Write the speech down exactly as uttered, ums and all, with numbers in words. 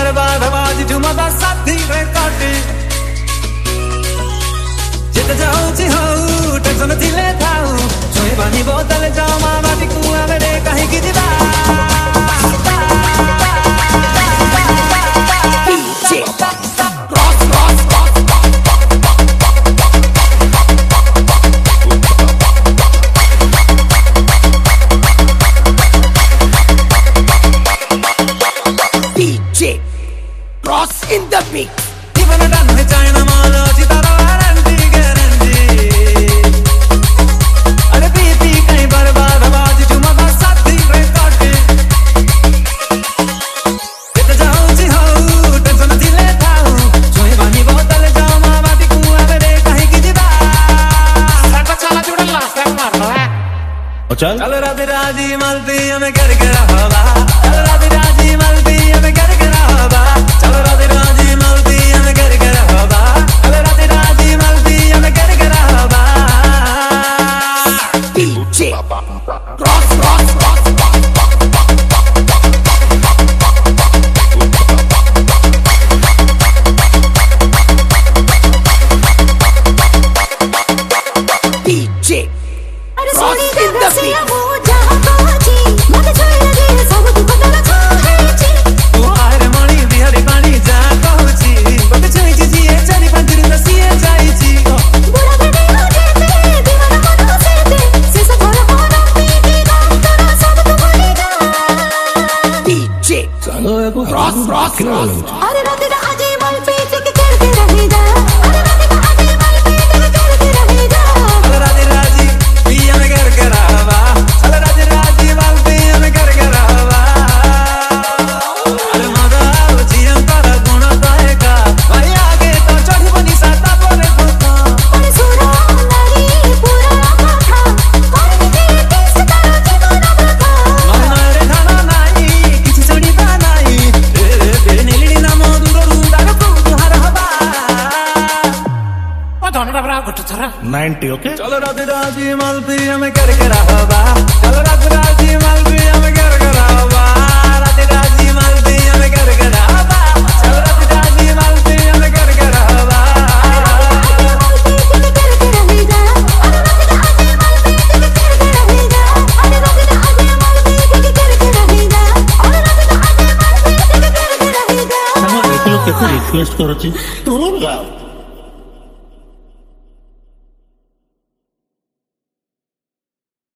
बर्बाद बाजी झुमदा साथी रे काटी जित जाऊची हऊ टेंशन थिले थाऊ सोई पानी बोतल जामा बाटी कुआ मेरे कहीं की दिवा Cross in the mix. Even a done with China Mala, Chitara guarantee, guarantee. Are piti kahin barbad baaj jumada sathi re kaate. Jit jao chi hau, tension dile thau. Soy bani botal jama baati kuआ mere kahin ki jiba. Santa chala judalla, sir marlo hai. O chal. Chal radhe raji malti hame kar ke rahava. Chal radhe raji malti hame kar ke rahava. Chal radhe raji malti hame kar ke rahava. Chal radhe raji malti hame kar ke rahava. D J Cross, cross, cross. D J Cross in the mix. Cross, cross, cross. अरे रात रात मल पे टिक करके रही जा अरे रात रात मल पे टिक करके रही जा Chal radhe raji piya me kar ke rahava. Chal radhe raji malti hame kar ke rahava. Are mada jiyan tara guna taeka. Bhai aage to chadhi bani sata pore khota. अरे सुरा नारी पूरा माथा और मुझे टेस्ट करो जीवन माथा Mama re khana nahi kichi chodi ba nahi. Tere tere nilini na moduro runda ka tu har haba. O donda bra guttu thara. ninety, okay? Chal radhe raji malti hame kar ke rahava. Chal radhe raji malti hame kar ke rahava. Radhe raji malti hame kar ke rahava. Chal radhe raji malti hame kar ke rahava. मल पे टिक करके रही जा अरे रात रात मल पे टिक करके रही जा अरे रात रात मल पे टिक करके रही जा अरे रात रात मल पे टिक करके रही जा ସାଙ୍ଗ ଏତେ ଲୋକ କେତେ ରିକ୍ୱେଷ୍ଟ କରୁଛି ତୁ ଗାଅ।